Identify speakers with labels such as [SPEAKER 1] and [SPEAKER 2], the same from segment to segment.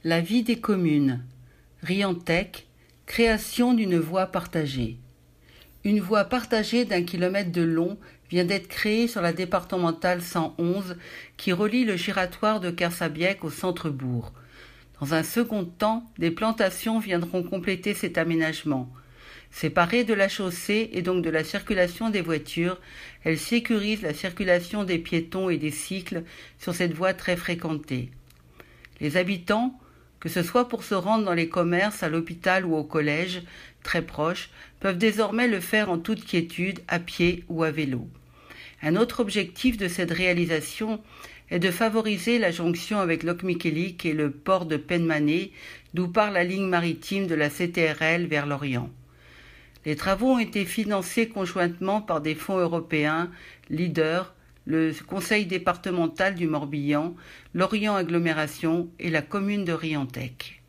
[SPEAKER 1] La vie des communes. Riantec, création d'une voie partagée. Une voie partagée d'1 kilomètre de long vient d'être créée sur la départementale 111 qui relie le giratoire de Kersabiec au centre-bourg. Dans un second temps, des plantations viendront compléter cet aménagement. Séparée de la chaussée et donc de la circulation des voitures, elle sécurise la circulation des piétons et des cycles sur cette voie très fréquentée. Les habitants, que ce soit pour se rendre dans les commerces, à l'hôpital ou au collège, très proches, peuvent désormais le faire en toute quiétude, à pied ou à vélo. Un autre objectif de cette réalisation est de favoriser la jonction avec Locmiquélic et le port de Penmané, d'où part la ligne maritime de la CTRL vers l'Orient. Les travaux ont été financés conjointement par des fonds européens, LEADER, le Conseil départemental du Morbihan, l'Orient Agglomération et la commune de Riantec.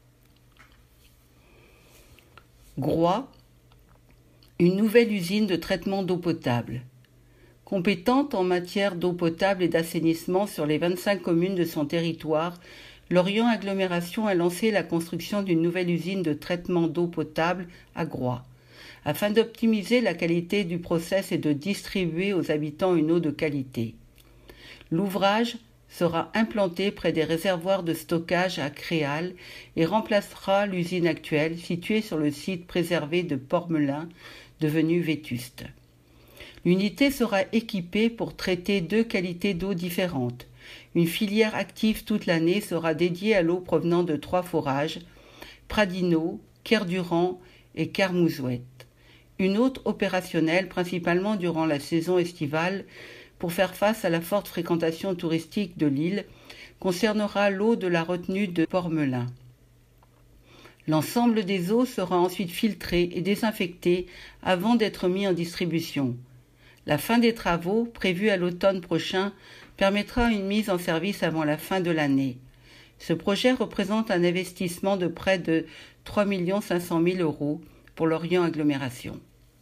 [SPEAKER 1] Groix, une nouvelle usine de traitement d'eau potable. Compétente en matière d'eau potable et d'assainissement sur les 25 communes de son territoire, l'Orient Agglomération a lancé la construction d'une nouvelle usine de traitement d'eau potable à Groix, afin d'optimiser la qualité du process et de distribuer aux habitants une eau de qualité. L'ouvrage sera implanté près des réservoirs de stockage à Créal et remplacera l'usine actuelle située sur le site préservé de Port-Melun, devenu vétuste. L'unité sera équipée pour traiter 2 qualités d'eau différentes. Une filière active toute l'année sera dédiée à l'eau provenant de 3 forages, Pradino, Kerdurant et Kermouzouet. Une autre opérationnelle, principalement durant la saison estivale, pour faire face à la forte fréquentation touristique de l'île, concernera l'eau de la retenue de Port-Melun. L'ensemble des eaux sera ensuite filtré et désinfecté avant d'être mis en distribution. La fin des travaux, prévue à l'automne prochain, permettra une mise en service avant la fin de l'année. Ce projet représente un investissement de près de 3 500 000 € pour l'Orient Agglomération.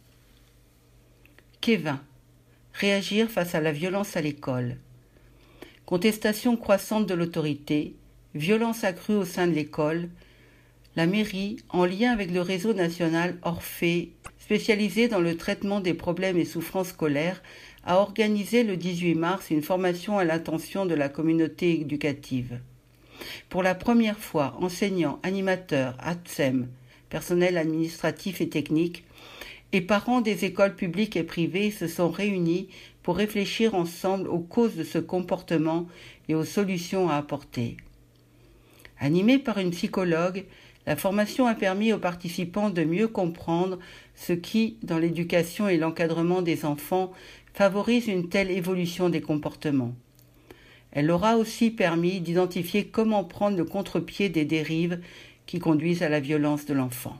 [SPEAKER 1] Kévin. Réagir face à la violence à l'école. Contestation croissante de l'autorité, violence accrue au sein de l'école. La mairie, en lien avec le réseau national Orphée, spécialisé dans le traitement des problèmes et souffrances scolaires, a organisé le 18 mars une formation à l'attention de la communauté éducative. Pour la première fois, enseignants, animateurs, ATSEM, personnel administratif et technique, et parents des écoles publiques et privées se sont réunis pour réfléchir ensemble aux causes de ce comportement et aux solutions à apporter. Animée par une psychologue, la formation a permis aux participants de mieux comprendre ce qui, dans l'éducation et l'encadrement des enfants, favorise une telle évolution des comportements. Elle aura aussi permis d'identifier comment prendre le contre-pied des dérives qui conduisent à la violence de l'enfant.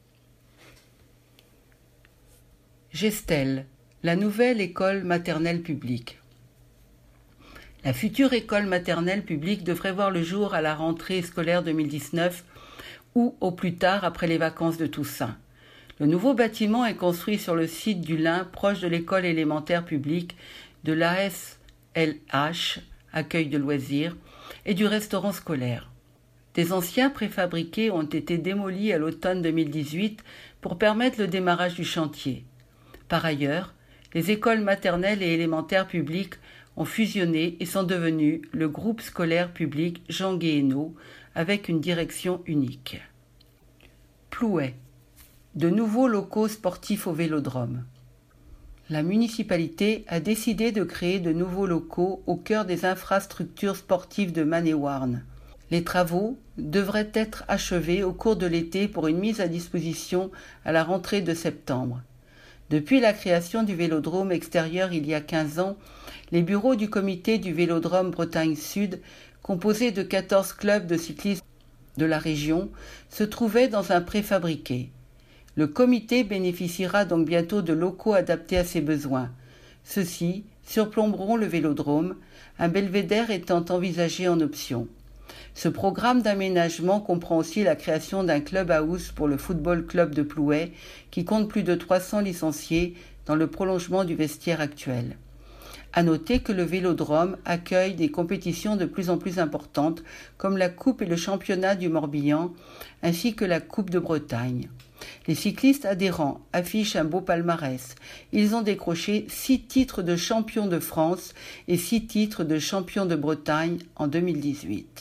[SPEAKER 1] Gestel, la nouvelle école maternelle publique. La future école maternelle publique devrait voir le jour à la rentrée scolaire 2019 ou au plus tard après les vacances de Toussaint. Le nouveau bâtiment est construit sur le site du Lin, proche de l'école élémentaire publique, de l'ASLH, accueil de loisirs, et du restaurant scolaire. Des anciens préfabriqués ont été démolis à l'automne 2018 pour permettre le démarrage du chantier. Par ailleurs, les écoles maternelles et élémentaires publiques ont fusionné et sont devenues le groupe scolaire public Jean Guéhenno avec une direction unique. Plouay. De nouveaux locaux sportifs au Vélodrome. La municipalité a décidé de créer de nouveaux locaux au cœur des infrastructures sportives de Maine-et-Warne. Les travaux devraient être achevés au cours de l'été pour une mise à disposition à la rentrée de septembre. Depuis la création du vélodrome extérieur il y a 15 ans, les bureaux du comité du Vélodrome Bretagne Sud, composé de 14 clubs de cyclisme de la région, se trouvaient dans un préfabriqué. Le comité bénéficiera donc bientôt de locaux adaptés à ses besoins. Ceux-ci surplomberont le vélodrome, un belvédère étant envisagé en option. Ce programme d'aménagement comprend aussi la création d'un club-house pour le football club de Plouay, qui compte plus de 300 licenciés dans le prolongement du vestiaire actuel. À noter que le Vélodrome accueille des compétitions de plus en plus importantes comme la Coupe et le Championnat du Morbihan ainsi que la Coupe de Bretagne. Les cyclistes adhérents affichent un beau palmarès. Ils ont décroché 6 titres de champion de France et 6 titres de champion de Bretagne en 2018.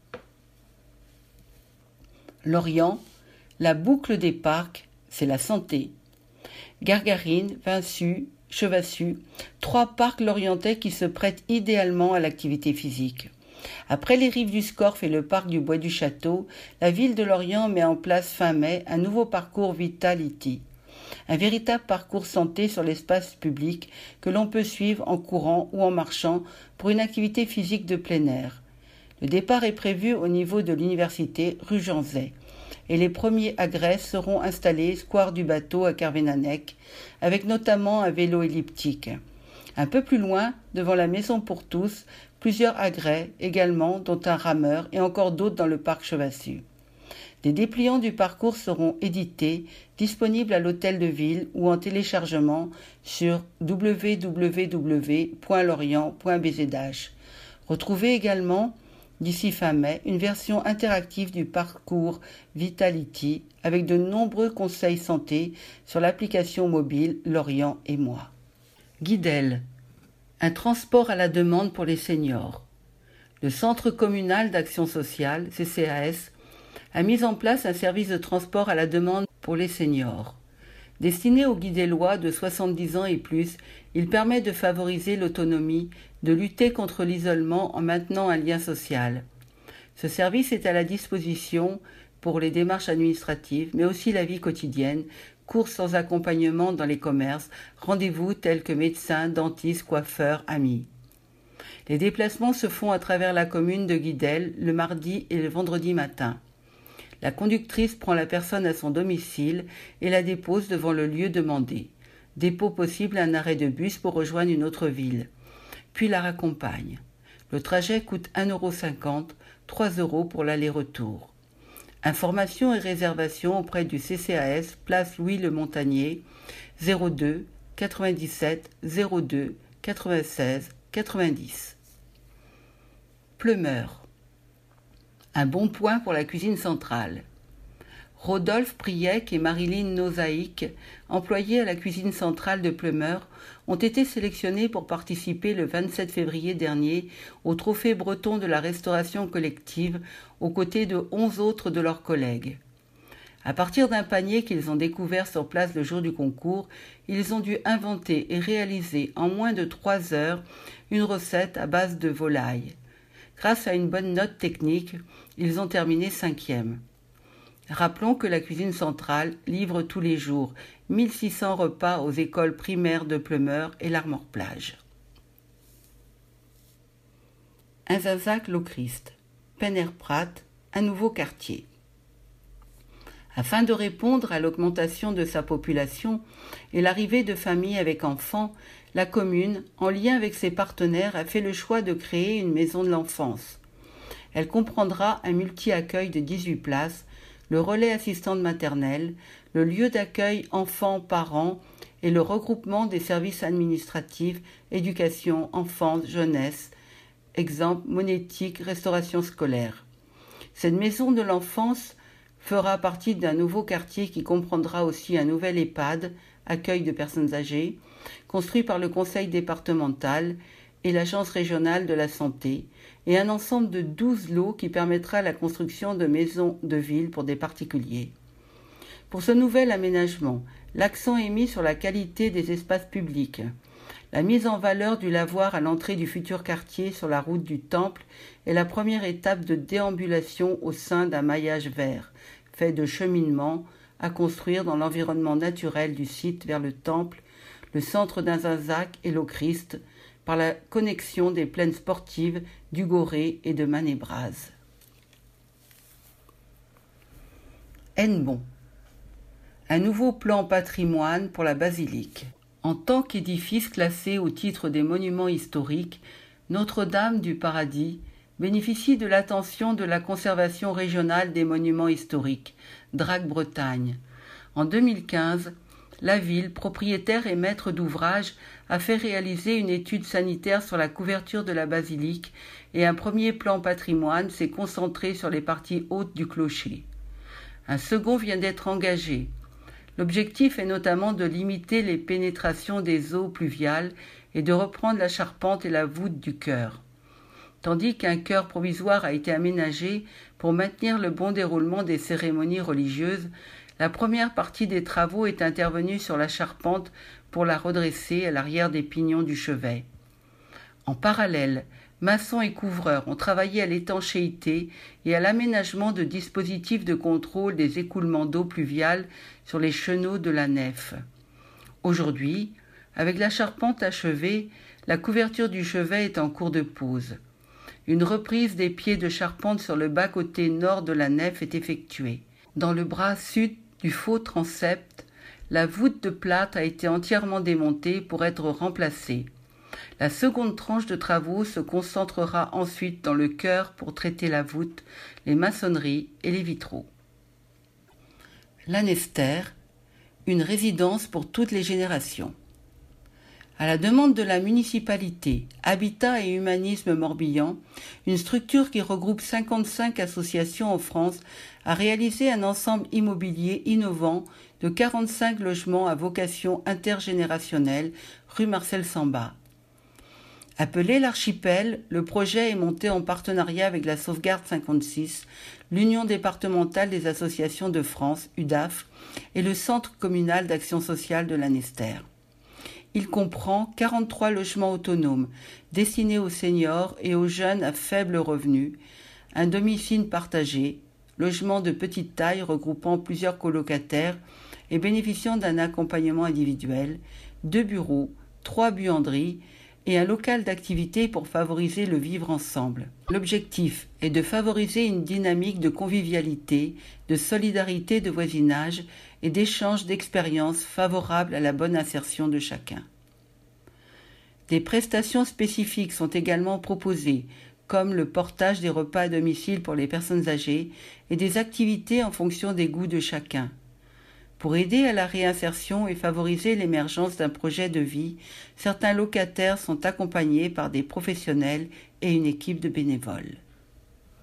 [SPEAKER 1] Lorient, la boucle des parcs, c'est la santé. Gargarine, Vinçu, Chevassu, 3 parcs lorientais qui se prêtent idéalement à l'activité physique. Après les rives du Scorff et le parc du Bois du Château, la ville de Lorient met en place fin mai un nouveau parcours Vitality, un véritable parcours santé sur l'espace public que l'on peut suivre en courant ou en marchant pour une activité physique de plein air. Le départ est prévu au niveau de l'université rue Jean Zay et les premiers agrès seront installés square du Bateau à Kervénanec avec notamment un vélo elliptique. Un peu plus loin, devant la Maison pour tous, plusieurs agrès également, dont un rameur et encore d'autres dans le parc Chevassu. Des dépliants du parcours seront édités, disponibles à l'hôtel de ville ou en téléchargement sur www.lorient.bzh. Retrouvez également, d'ici fin mai, une version interactive du parcours Vitality avec de nombreux conseils santé sur l'application mobile Lorient et moi. Guidel, un transport à la demande pour les seniors. Le Centre communal d'action sociale, CCAS, a mis en place un service de transport à la demande pour les seniors. Destiné aux Guidellois de 70 ans et plus, il permet de favoriser l'autonomie, de lutter contre l'isolement en maintenant un lien social. Ce service est à la disposition pour les démarches administratives, mais aussi la vie quotidienne, courses sans accompagnement dans les commerces, rendez-vous tels que médecins, dentistes, coiffeurs, amis. Les déplacements se font à travers la commune de Guidel le mardi et le vendredi matin. La conductrice prend la personne à son domicile et la dépose devant le lieu demandé. Dépôt possible à un arrêt de bus pour rejoindre une autre ville. Puis la raccompagne. Le trajet coûte 1,50 €, 3 € pour l'aller-retour. Informations et réservations auprès du CCAS, place Louis Le Montagnier, 02 97 02 96 90. Pleumeur. Un bon point pour la cuisine centrale. Rodolphe Priec et Marilyn Nozaïc, employés à la cuisine centrale de Pleumeur, ont été sélectionnés pour participer le 27 février dernier au Trophée breton de la restauration collective aux côtés de 11 autres de leurs collègues. À partir d'un panier qu'ils ont découvert sur place le jour du concours, ils ont dû inventer et réaliser en moins de 3 heures une recette à base de volaille. Grâce à une bonne note technique, ils ont terminé 5e. Rappelons que la cuisine centrale livre tous les jours 1600 repas aux écoles primaires de Pleumeur et l'Armor-Plage. Inzazac-Lochrist, Penner-Prat, un nouveau quartier. Afin de répondre à l'augmentation de sa population et l'arrivée de familles avec enfants, la commune, en lien avec ses partenaires, a fait le choix de créer une maison de l'enfance. Elle comprendra un multi-accueil de 18 places, le relais assistante maternelle, le lieu d'accueil enfants-parents et le regroupement des services administratifs, éducation, enfance, jeunesse, exemple monétique, restauration scolaire. Cette maison de l'enfance fera partie d'un nouveau quartier qui comprendra aussi un nouvel EHPAD, accueil de personnes âgées, construit par le conseil départemental et l'agence régionale de la santé, et un ensemble de 12 lots qui permettra la construction de maisons de ville pour des particuliers. Pour ce nouvel aménagement, l'accent est mis sur la qualité des espaces publics. La mise en valeur du lavoir à l'entrée du futur quartier sur la route du Temple est la première étape de déambulation au sein d'un maillage vert, fait de cheminement à construire dans l'environnement naturel du site vers le Temple, le centre d'Inzazac et Lochrist, par la connexion des plaines sportives du Goré et de Mané-Braz. Hennebont. Un nouveau plan patrimoine pour la basilique. En tant qu'édifice classé au titre des monuments historiques, Notre-Dame du Paradis bénéficie de l'attention de la Conservation régionale des monuments historiques, DRAC Bretagne. En 2015, la ville, propriétaire et maître d'ouvrage, a fait réaliser une étude sanitaire sur la couverture de la basilique et un premier plan patrimoine s'est concentré sur les parties hautes du clocher. Un second vient d'être engagé. L'objectif est notamment de limiter les pénétrations des eaux pluviales et de reprendre la charpente et la voûte du chœur. Tandis qu'un chœur provisoire a été aménagé pour maintenir le bon déroulement des cérémonies religieuses, la première partie des travaux est intervenue sur la charpente pour la redresser à l'arrière des pignons du chevet. En parallèle, maçons et couvreurs ont travaillé à l'étanchéité et à l'aménagement de dispositifs de contrôle des écoulements d'eau pluviale sur les chenaux de la nef. Aujourd'hui, avec la charpente achevée, la couverture du chevet est en cours de pose. Une reprise des pieds de charpente sur le bas-côté nord de la nef est effectuée. Dans le bras sud du faux transept, la voûte de plâtre a été entièrement démontée pour être remplacée. La seconde tranche de travaux se concentrera ensuite dans le chœur pour traiter la voûte, les maçonneries et les vitraux. Lanester, une résidence pour toutes les générations. À la demande de la municipalité, Habitat et Humanisme Morbihan, une structure qui regroupe 55 associations en France, a réalisé un ensemble immobilier innovant de 45 logements à vocation intergénérationnelle, rue Marcel Samba. Appelé l'Archipel, le projet est monté en partenariat avec la Sauvegarde 56, l'Union départementale des associations de France, UDAF, et le Centre communal d'action sociale de Lanester. Il comprend 43 logements autonomes destinés aux seniors et aux jeunes à faible revenu, un domicile partagé, logement de petite taille regroupant plusieurs colocataires et bénéficiant d'un accompagnement individuel, 2 bureaux, 3 buanderies et un local d'activité pour favoriser le vivre ensemble. L'objectif est de favoriser une dynamique de convivialité, de solidarité de voisinage et d'échange d'expériences favorables à la bonne insertion de chacun. Des prestations spécifiques sont également proposées, comme le portage des repas à domicile pour les personnes âgées et des activités en fonction des goûts de chacun. Pour aider à la réinsertion et favoriser l'émergence d'un projet de vie, certains locataires sont accompagnés par des professionnels et une équipe de bénévoles.